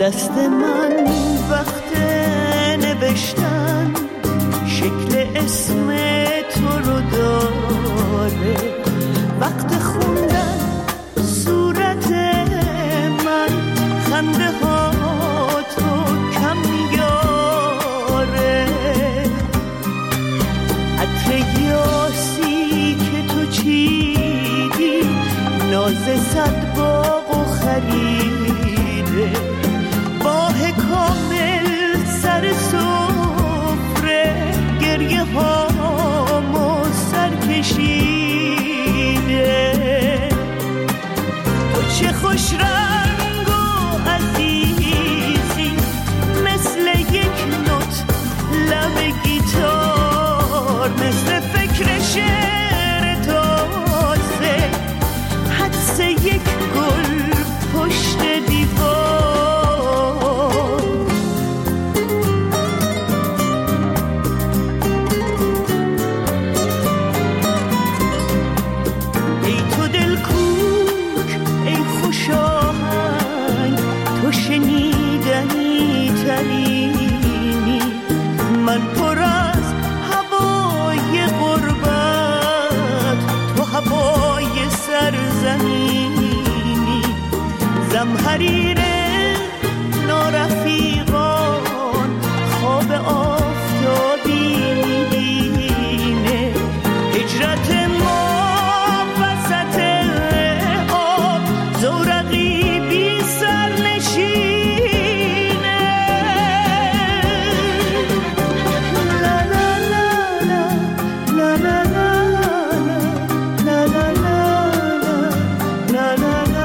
دست من وقت نوشتن شکل اسم تو رو داره، وقت خوندن صورت من خنده ها تو کم میاره، عطر یاسی که تو چیدی ناز صد باغ و خریده، ماه کامل سر سفره گریه هامو سر کشیده، تو چه خوش رنگ و عزیزی مثل یک نوت لب گیتار، مثل فکر شعر تازه حدس یک گل پشت دیوار. ای تو دل کوک ای خوش آهنگ، تو شنیدنی ترینی، من پر از هوای غربت، تو هوای سرزمینی، زمهریر نارفیقان خواب آفتابی میبینه، هجرت ما وسط آب زورقی بی سر نشینه، لا لا لا لا لا لا لا لا لا لا.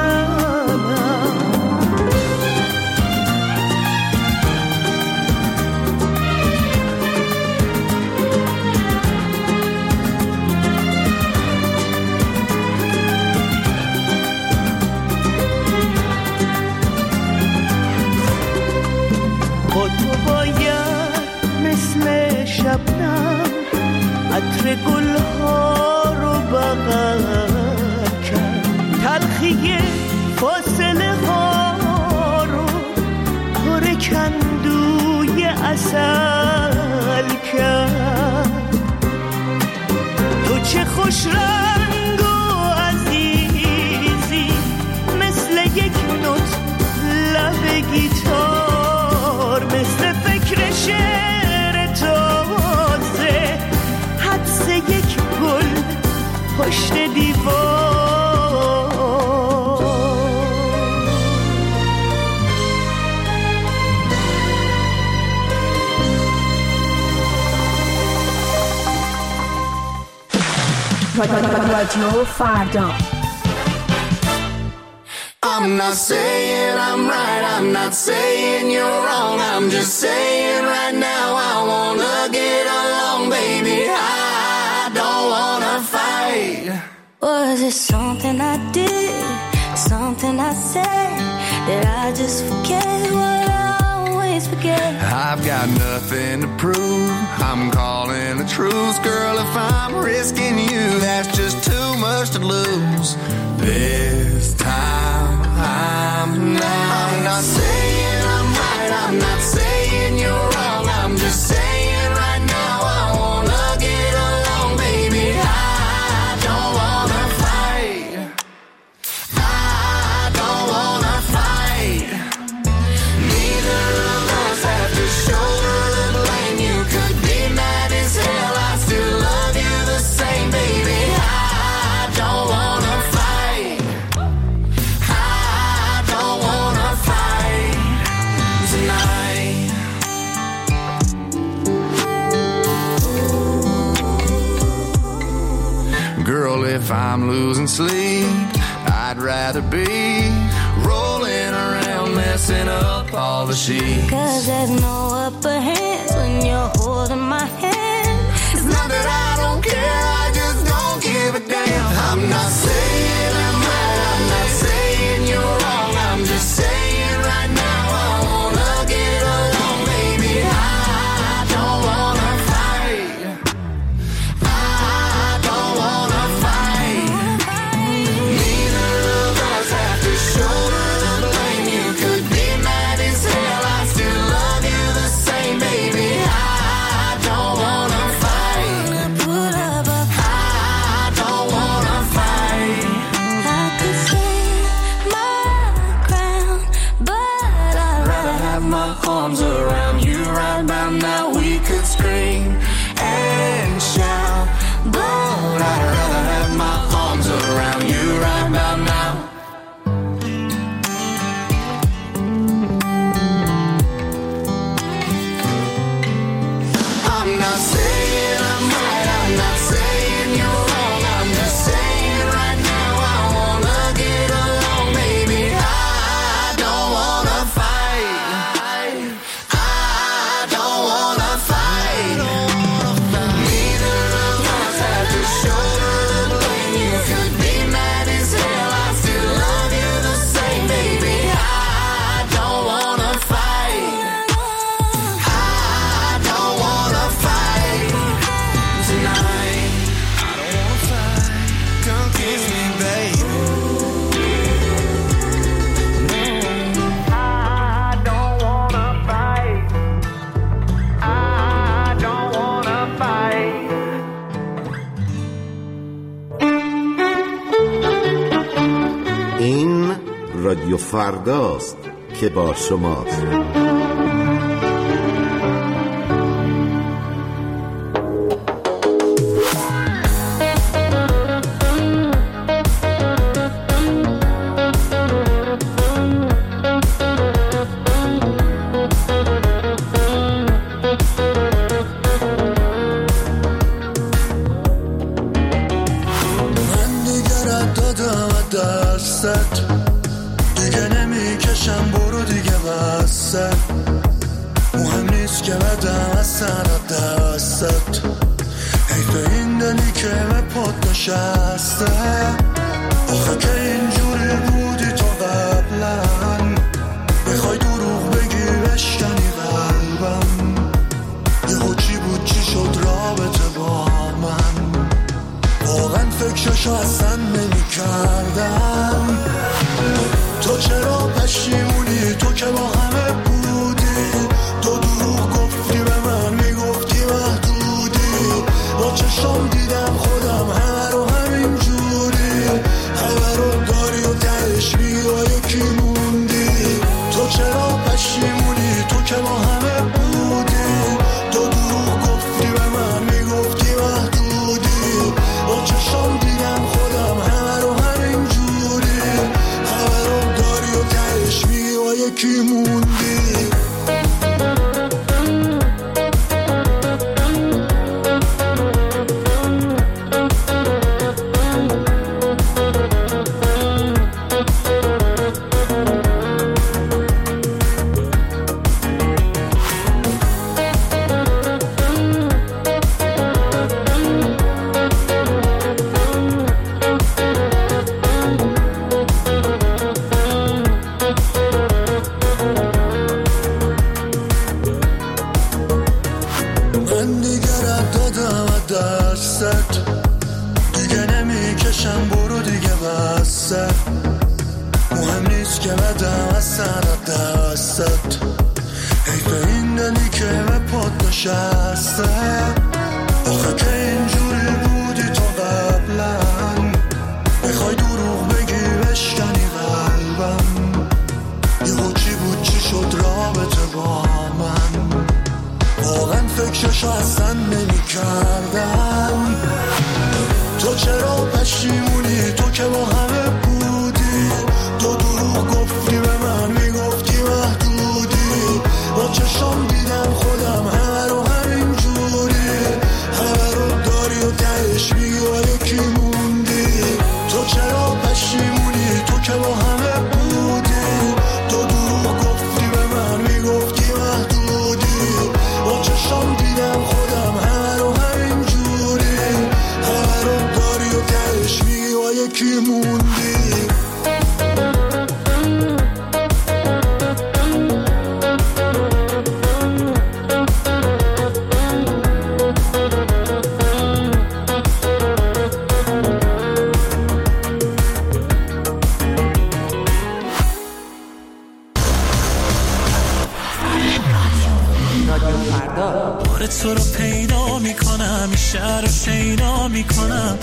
با تو باید مثل شبنم عطر گلها رو بغل کرد، تلخی فاصله ها رو پر کندوی عسل کرد، تو چه خوش رنگ و عزیزی مثل یک نوت لب گیتار، مثل فکر شعر تازه حدس یک گل پشت دیوار. رادیو فردا. I'm not saying I'm right, I'm not saying you're wrong, I'm just saying right now I wanna get along, baby, I don't wanna fight. Was it something I did, something I said, did I just forget what I always forget? I've got nothing to prove, I'm calling the truth, girl, if I'm risking you, that's just too much to lose. This time I'm not saying I'm right, I'm not saying you're wrong, I'm just saying right now I wanna get along, baby, I don't wanna fight, I don't wanna fight. Neither of us have to shoulder the blame, you could be mad as hell, I still love you the same, baby, I don't wanna fight, I don't wanna fight tonight. Girl, if I'm losing sleep, I'd rather be rolling around messing up all the sheets. 'Cause there's no upper hands when you're holding my hand. It's not that I don't care, I just don't give a damn. I'm not saying I'm right, I'm not saying you're wrong, I'm just saying right now I wanna get along, baby, I don't wanna fight, I don't wanna fight. Neither of us have to shoulder the blame, you could be mad as hell. رادیو فرداست که با شماست. دیگه نمیکشم برو دیگه بسه، مهم نیست که بدم از سر دستت، حیف این دلی که به پات نشسته. آخه که اینجوری بودی تو قبلا، بخوای دروغ بگی بشکنی قلبم، یهو چی بود چی شد رابطه با من، واقعا فکرشو اصلا نمی کردم. تو چرا پشیمونی؟ تو که با همه بودی، تو دروغ گفتی به من، میگفتی محدودی، با چشم دیدم خودم همه رو همین جوری، همه رو داری و تهش میگا یکی موندی. تو چرا پشیمونی؟ تو که با همه بودی، تو دروغ گفتی به من، میگفتی محدودی، با چشم دیدم خودم همه رو همین جوری، همه رو داری و تهش میگا یکی موندی. دیگه نمیکشم برو دیگه بسه، مهم نیست که بدم از سر دستت، حیف این دلی که به پات نشسته. آخه که اینجوری بودی تو قبلا، بخوای دروغ بگی بشکنی قلبم، یهو چی بود چی شد رابطه با من، واقعا فکرشو اصلا نمی کردم. تو چرا پشیمونی؟ تو که با همه بودی، تو دروغ گفتی به من، میگفتی محدودی، با چشم دیدم خودم همه رو همین جوری، همه رو داری و تهش میگی یکی موندی. تو چرا پشیمونی؟ تو که با همه بودی، تو دروغ گفتی به من، میگفتی محدودی، با چشم دیدم خودم همه رو همین جوری، همه رو داری و تهش میگی یکی موندی. تو رو پیدا میکنم، این شهر رو شیدا میکنم.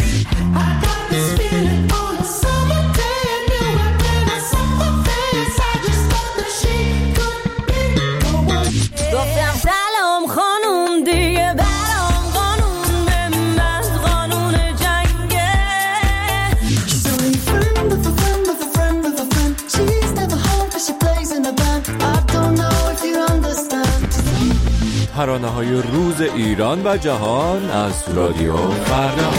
گفتم سلام خانوم دیگه برام قانون به من قانون جنگه. She's only friend of a friend of a friend of a friend. She's never home but she plays in a band. I don't know if you understand. ترانه‌های روز ایران و جهان از رادیو فردا.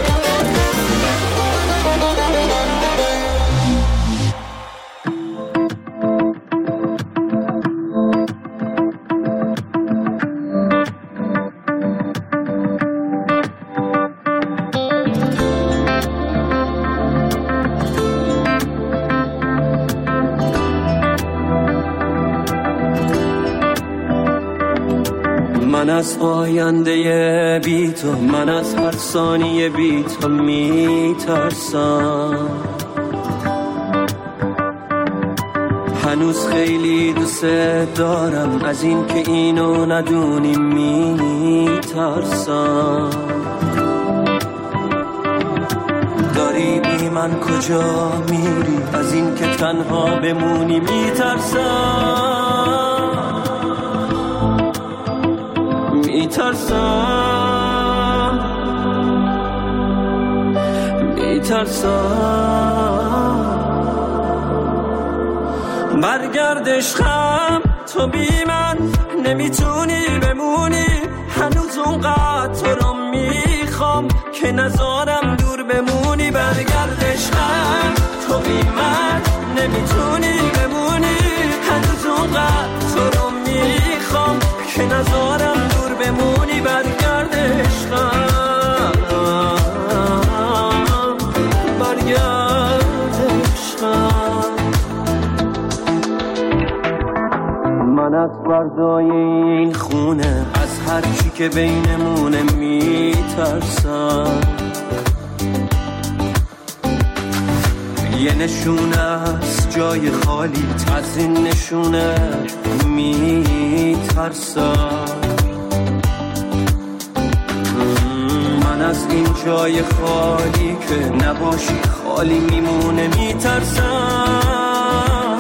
من از آینده بی تو، من از هر ثانیه بی تو میترسم. هنوز خیلی دوست دارم، از این که اینو ندونی میترسم. داری بی من کجا میری؟ از این که تنها بمونی میترسم. برگرد عشقم تو بی من نمیتونی بمونی، هنوز اونقدر تو رو میخوام که نذارم دور بمونی. برگرد عشقم تو بی من نمیتونی بمونی، هنوز اونقدر تو رو میخوام که نذارم دور بمونی. برگرد عشقم، برگرد عشقم. من از فردای این خونه، از هر چی که بینمونه میترسم. یه نشونه از جای خالی، از این نشونه میترسم. من از این جای خالی که نباشی خالی میمونه میترسم.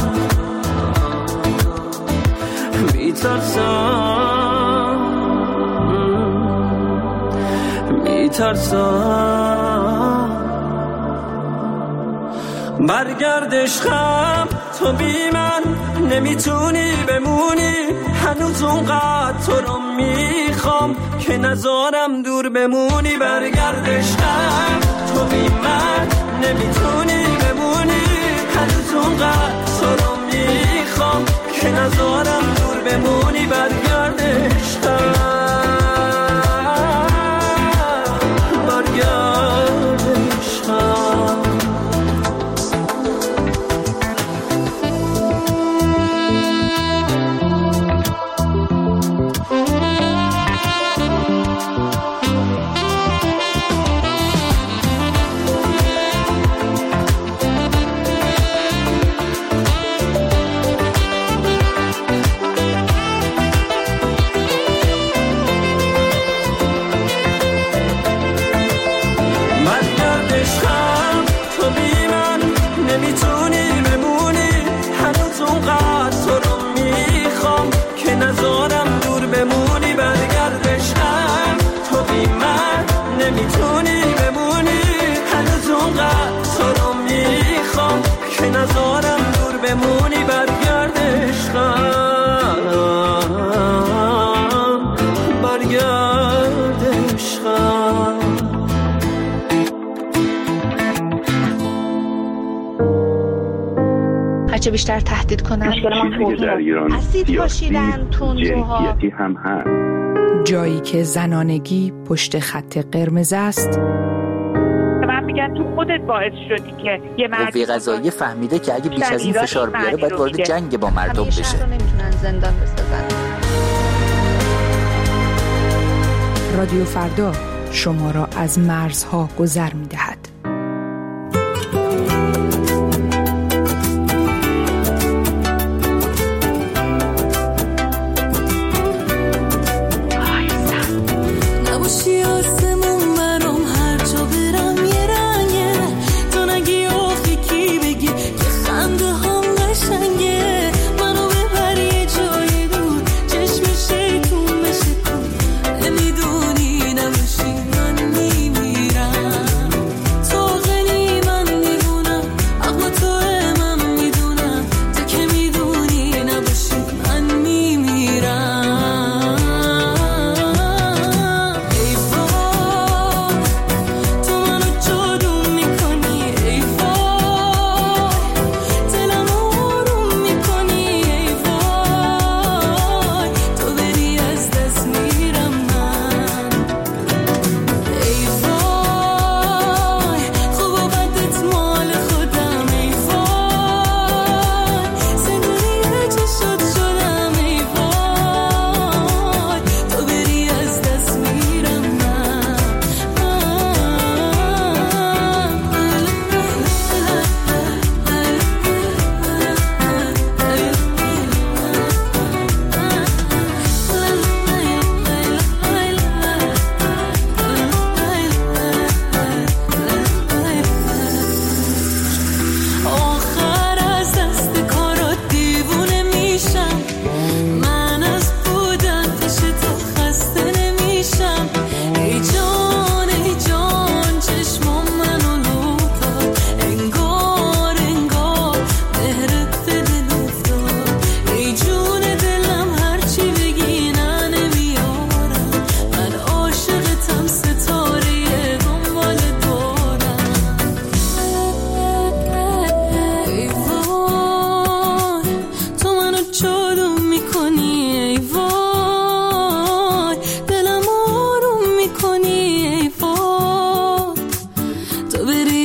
برگرد عشقم تو بی من نمیتونی بمونی، هنوز اونقدر تو رو میخوام که نذارم دور بمونی. برگرد عشقم تو بی من نمیتونی بمونی، هنوز اونقدر تو رو میخوام که نذارم دور بمونی. برگرد عشقم، برگرد عشقم. هرچه بیشتر تهدید کنن اسید پاشیدن تندروها هم هست. جایی که زنانگی پشت خط قرمز است. من میگم تو خودت باعث شدی که یه قوه قضاییه فهمیده که اگه بیش از این فشار بیاره باید وارد جنگ با مردم بشه. نمیتونن زندان بسازن. رادیو فردا شما را از مرزها گذر میدهد.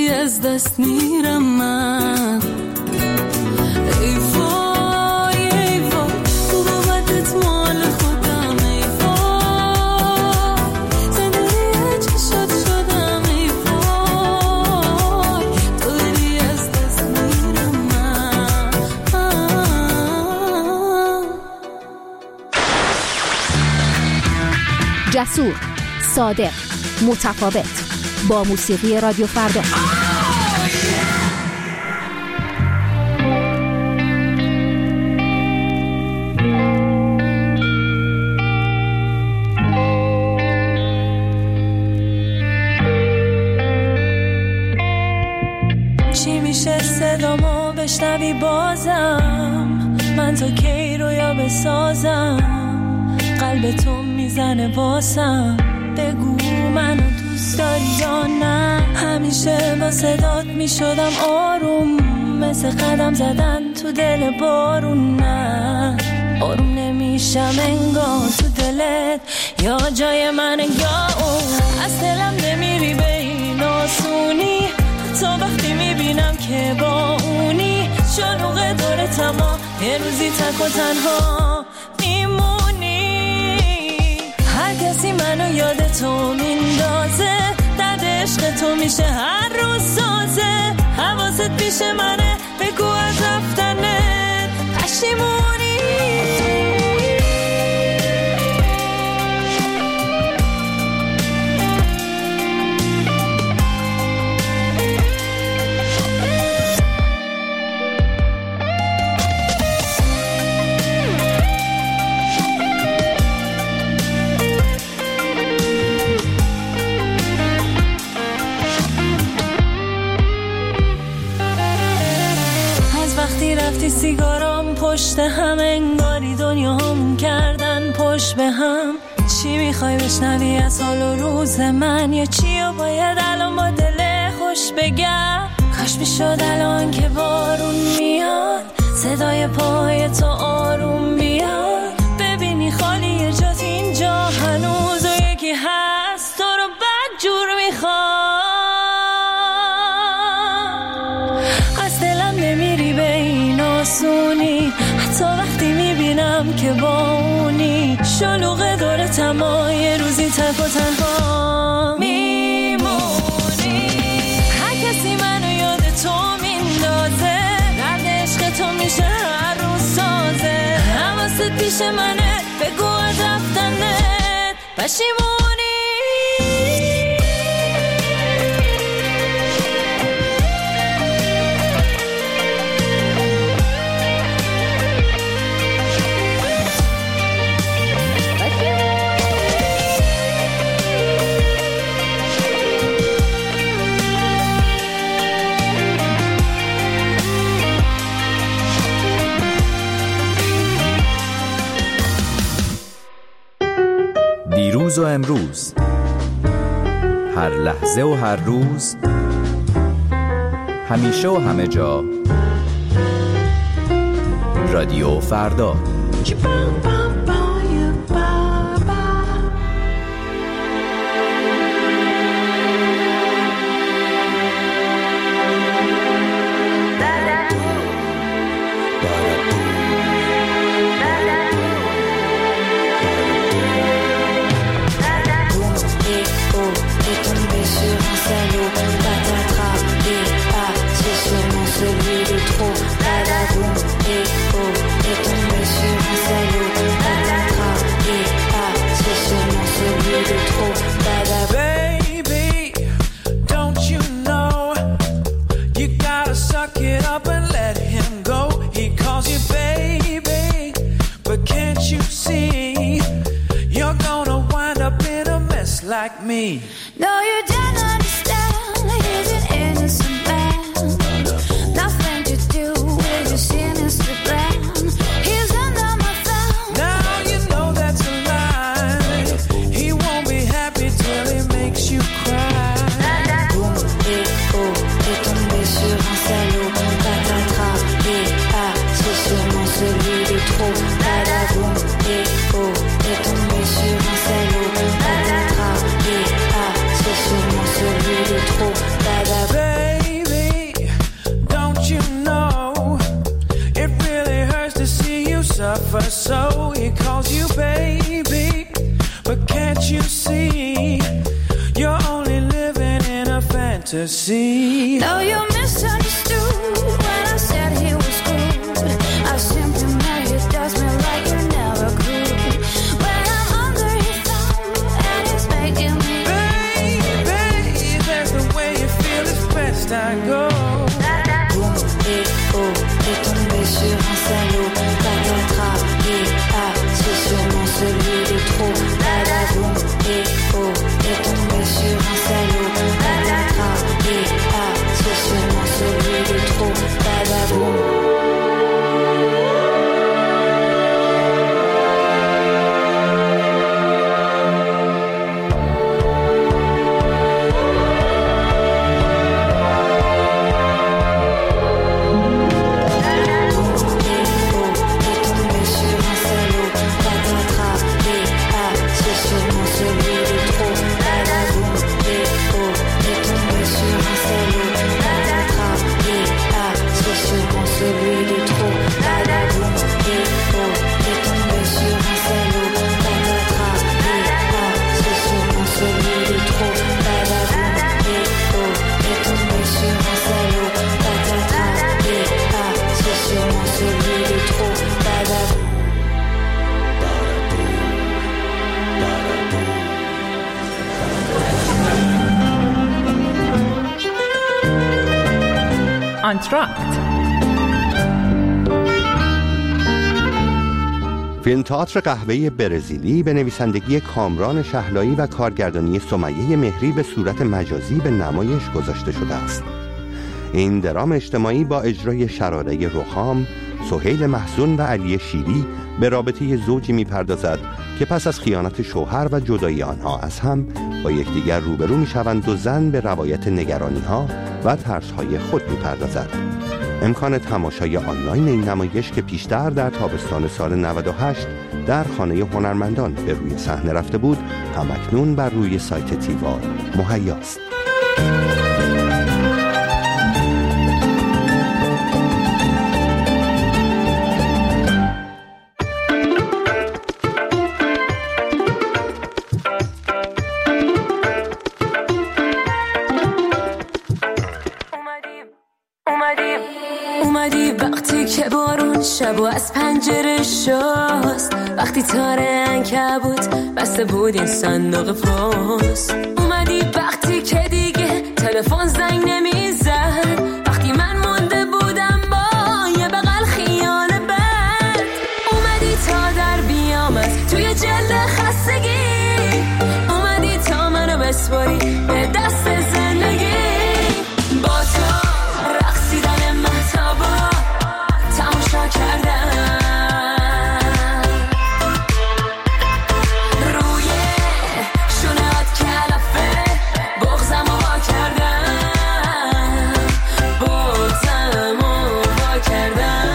داری از دست میرم من. ای وای ای وای تو بابتت مال خودم. ای وای زندگی چشات شدم. ای وای تو داری از دست میرم من. جسور، صادق، متفاوت، با موسیقی رادیو فردا. چی میشه صدامو بشنوی بازم؟ من تا کی رویا بسازم؟ قلب تو میزنه واسم. بگو منو دوست داری یا نه؟ همیشه با صدات میشدم آروم، مثل قدم زدن تو دل بارون. نه آروم نمیشم انگار تو دلت یا جای من یا اون. از دلم نمیری به این آسونی، حتی وقتی میبینم که با اونی. شلوغ داره تما یه روزی تک و تنها هر کسی منو یاد تو میندازه. درد عشق تو میشه هر روز سازه. حواست پیش منه بگو از رفتنت پشیمونی. رفتی سیگارام پشت هم، انگاری دنیا همون کردن پشت به هم. چی میخوای بشنوی از حال و روز من؟ یا چی و باید الان با دل خوش بگم؟ کاش میشد الان که بارون میاد صدای پای تو آروم بیاد. ببینی خالی جات اینجا هنوز و یکی هست تو رو بد جور میخواد. از دلم نمیری به این آسونی، حتی وقتی میبینم که با اونی. شلوغ داره تما یه روزی تک و تنها میمونی. هر کسی منو یاد تو میندازه. درد عشق تو میشه هر روز سازه. حواست پیش منه بگو از رفتنت پشیمونی. دیروز و امروز، هر لحظه و هر روز، همیشه و همه جا، رادیو فردا. Like me. No, you don't understand. He's an innocent man. Nothing to do with your sinister plan. He's under my thumb. Now you know that's a lie. He won't be happy till he makes you cry. Boum et oh, t'es tombé sur un salaud. Patatras et ah, c'est sûrement celui de trop. Boum et oh, t'es tombé sur un salaud. Patatras et ah. fantasy. Though you misunderstood when I said he was good, I simply meant he does me like you never could. When I'm under his thumb and he's making me, baby, that's the way you feel, it's best I go. Boum et oh, t'es tombé sur un salaud, pas d'attraper, ah, c'est sûrement celui de trop. Boum et oh, t'es tombé sur un salaud, pas d'attraper, ah, c'est sûrement celui de trop. Boum. آنتراکت. فیلم تئاتر قهوه برزیلی به نویسندگی کامران شهلایی و کارگردانی سمیه مهری به صورت مجازی به نمایش گذاشته شده است. این درام اجتماعی با اجرای شراره رخام، سهیل محزون و علی شیری به رابطه زوجی می‌پردازد که پس از خیانت شوهر و جدایی آنها از هم با یکدیگر روبرو می‌شوند و زن به روایت نگرانی‌ها و ترس‌های خود می‌پردازد. امکان تماشای آنلاین این نمایش که پیشتر در تابستان سال 98 در خانه هنرمندان به روی صحنه رفته بود، همکنون بر روی سایت تیوار مهیاست. اومدی وقتی که بارون شب و از پنجره شست، وقتی تار عنکبوت بسته بود این صندوق پست. اومدی وقتی که دیگه تلفن زنگ نمیزد، وقتی من مونده بودم با یه بغل خیال بد. اومدی تا در بیام از توی جلد خستگی، اومدی تا منو بسپاری به دست زندگی. با تو رقصیدن مهتابا تماشا کردم، روی شونهات کلافه بغزم رو وا کردم، بغزم رو وا کردم.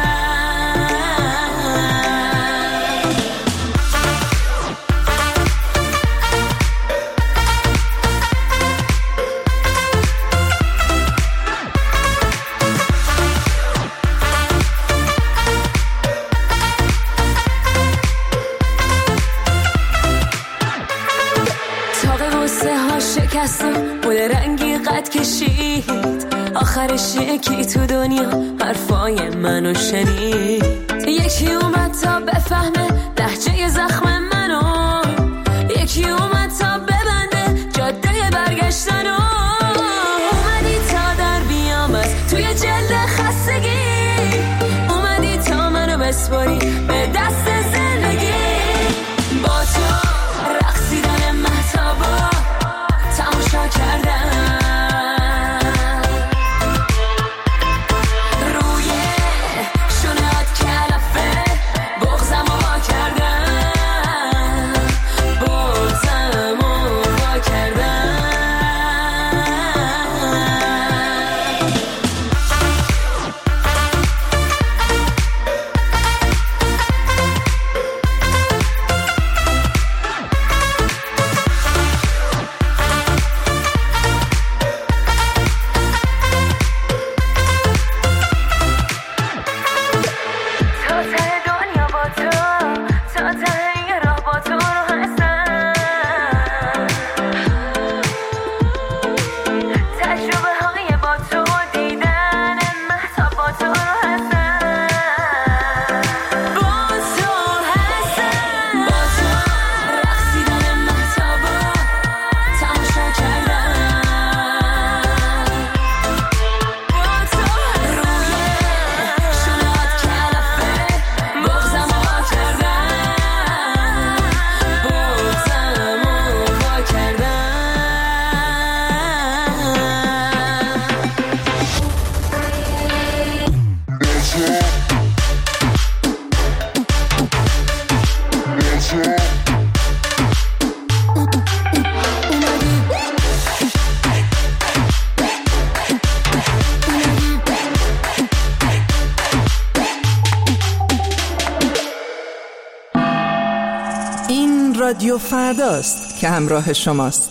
بود رنگی قد کشید، آخرش یکی تو دنیا حرفای منو شنید. یکی اومد تا بفهمه لهجه زخم منو، یکی اومد تا ببنده جاده برگشتنو. اومدی تا در بیام از توی جلد خستگی، اومدی تا منو بسپاری به دست زندگی. با تو رقصیدن مهتابا تماشا کردم، روی شونهات کلافه بغزم رو وا کردم، بغزم رو وا کردم. رادیو فرداست که همراه شماست.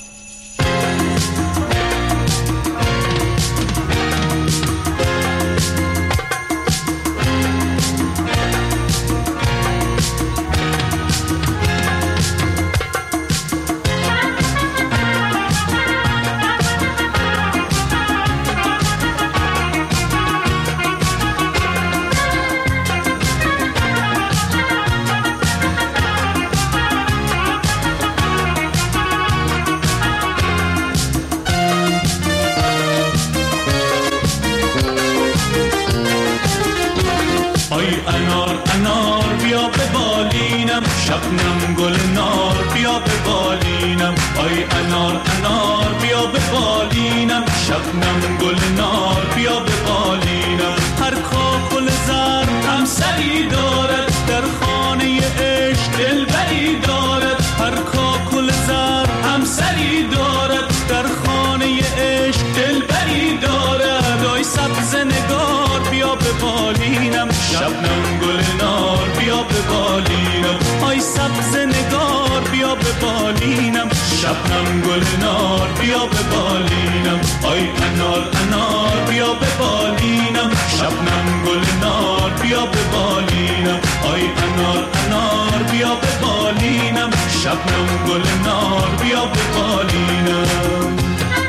شبنم گل نار بیا به بالینم، آی انار انار بیا به بالینم، شبنم گل نار بیا به بالینم. هر کاکل زر همسری دارد، در خانه عشق دلبری دارد. هر کاکل زر همسری دارد، در خانه عشق دلبری دارد. آی سبز نگار بیا به بالینم، شبنم گل نار بیا به بالینم. آی سبز نگار بیا به بالینم، شبنم گل نار بیا به بالینم. آی انار انار بیا به بالینم، شبنم گل نار بیا به بالینم. آی انار انار بیا به بالینم، شبنم گل نار بیا به بالینم.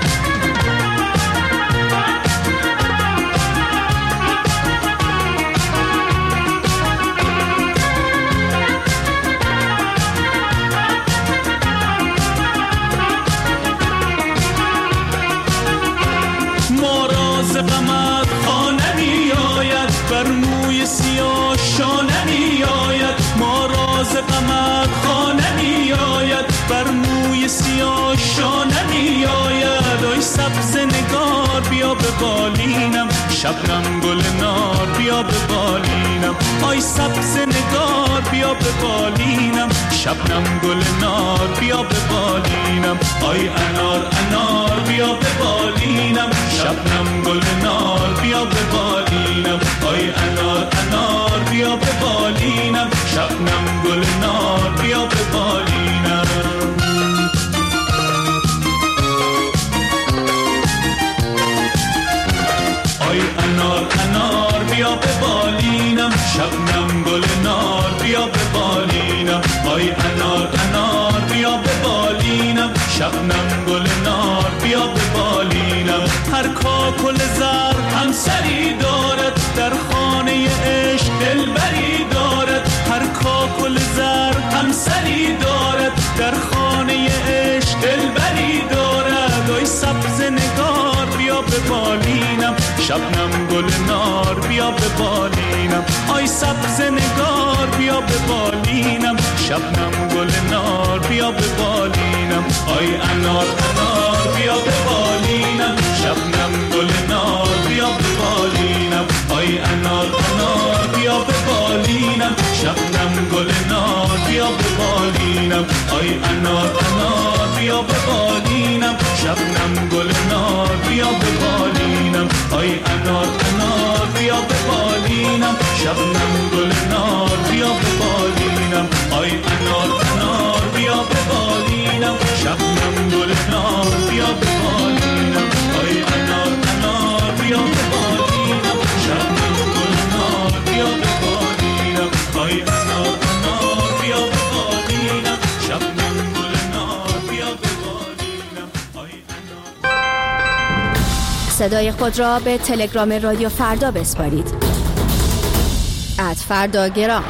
غمت خانه می آید، بر موی سیاه شانه می آید. ما راز غمت خانه می آید، بر موی سیاه شانه می آید. آی سبز نگار بیا به بالینم، شبنم گل نار بیا به بالینم. آی سبز نگار بیا به بالینم، شبنم گل نار بیا به بالینم. آی انار انار بیا به بالینم، شبنم گل نار بیا به بالینم. آی انار انار بیا به بالینم، شبنم گل نار بیا به بالینم. آی انار انار بیا به بالینم، شبنم گل نار بیا به بالینم. آی انار انار بیا به بالینم، شبنم گل نار بیا به بالینم. هر کاکل زر همسری دارد، در خانه عشق دلبری دارد. هر کاکل زر همسری دارد، در خانه عشق دلبری دارد. آی سبز نگار بیا به بالینم، شبنم گل نار بیا به بالینم. آی سبز نگار بیا به بالینم، شبنم گل نار بیا به بالینم. آی انار انار بیا به بالینم، شبنم گل نار بیا به بالینم. آی انار انار بیا به بالینم، شبنم گل نار بیا به بالینم. آی انار انار بیا به بالینم، شبنم گل نار بیا به بالینم. آی انار انار بیا به بالینم، شبنم گل نار بیا به بالینم. آی انار انار بیا به بالینم، شبنم گل نار بیا به بالینم. آی انار انار بیا به بالینم، شبنم گل نار بیا به بالینم. آی انار انار بیا به بالینم، شبنم گل نار بیا به بالینم. آی انار. صدای خود را به تلگرام رادیو فردا بسپارید. @فرداگرام.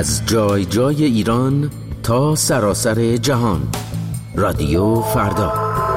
از جای جای ایران تا سراسر جهان. رادیو فردا.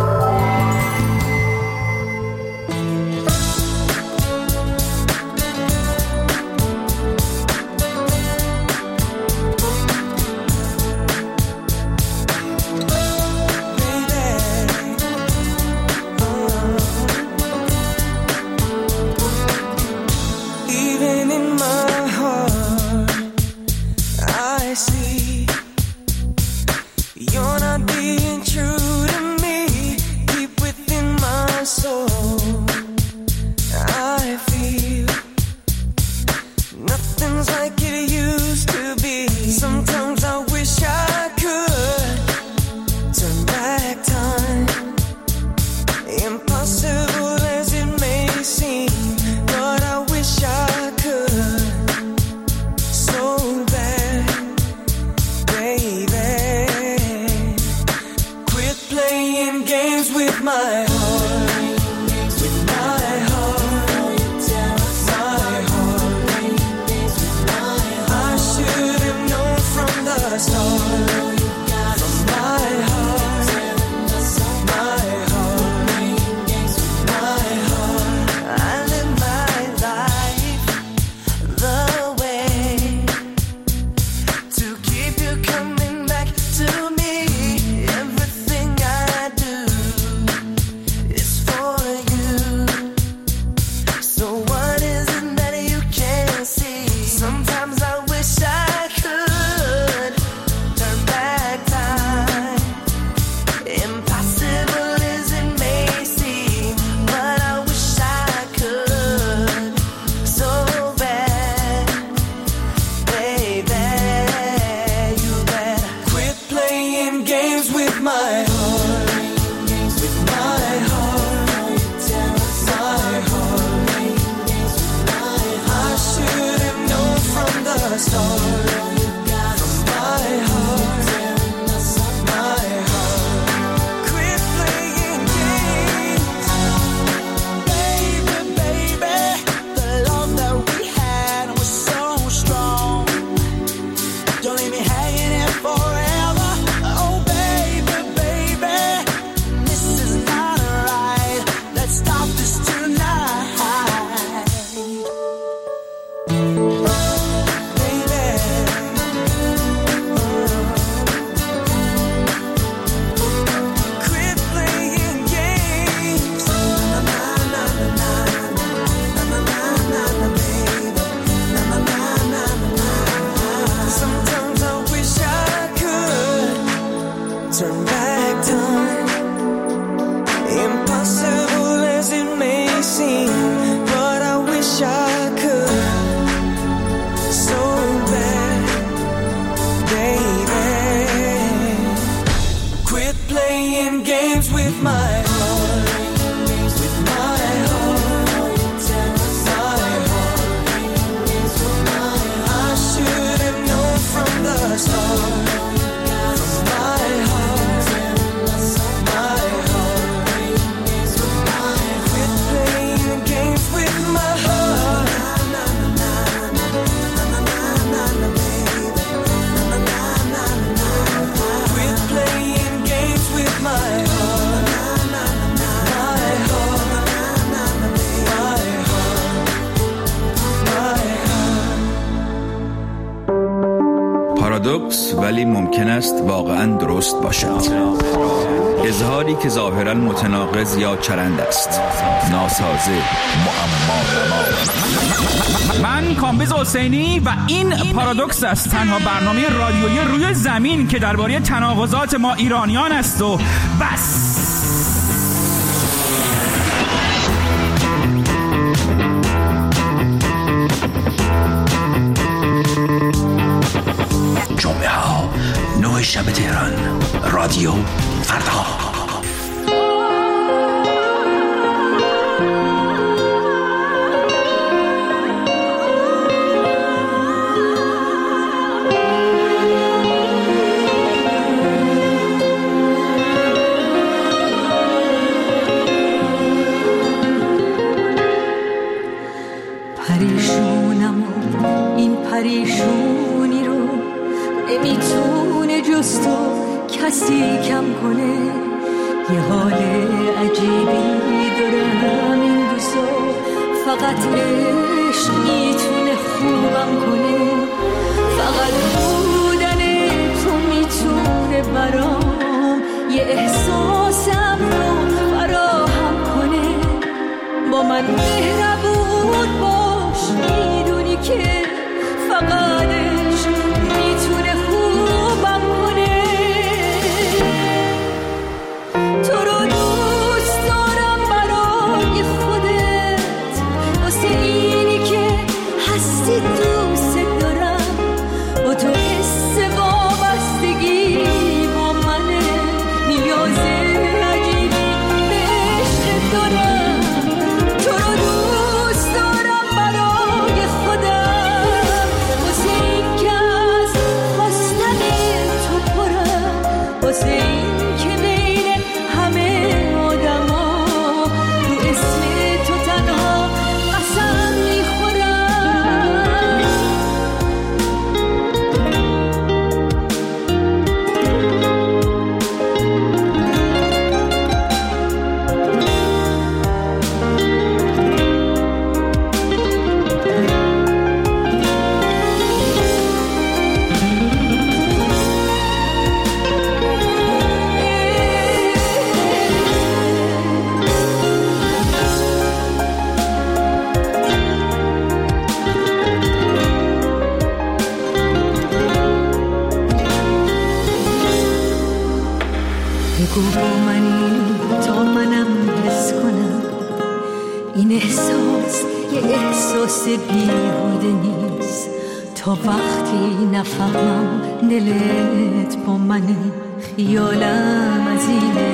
پارادوکس ولی ممکن است واقعا درست باشد. اظهاری که ظاهرا متناقض یا چرند است، ناسازه، معما. من کامبیز حسینی و این پارادوکس است، تنها برنامه رادیویی روی زمین که درباره تناقضات ما ایرانیان است و بس. جمعه ها 9 شب تهران. رادیو فردا. پریشونم و این پریشونی رو جز تو کسی کم کنه. یه حال عجیبی دارم این روزا، فقط عشق میتونه خوبم کنه. فقط بودن تو میتونه برام یه احساسم رو فراهم کنه. با من مهربون باش، میدونی که فقط عشق میتونه خوبم کنه. تو رو دوست دارم برای خودت، واسه اینی که هستی دوست دارم. با تو حس وابستگی با منه، نیاز عجیبی به عشق دارم. تو رو دوست دارم برای خودم، واسه این که از خواستن تو پرم، واسه این که بین همه آدم ها رو اسم تو تنها قسم میخورم. بگو با منی تا منم حس کنم، این احساس یه احساس بیهوده نیست. تا وقتی نفهمم دلت با منی، خیالم از اینه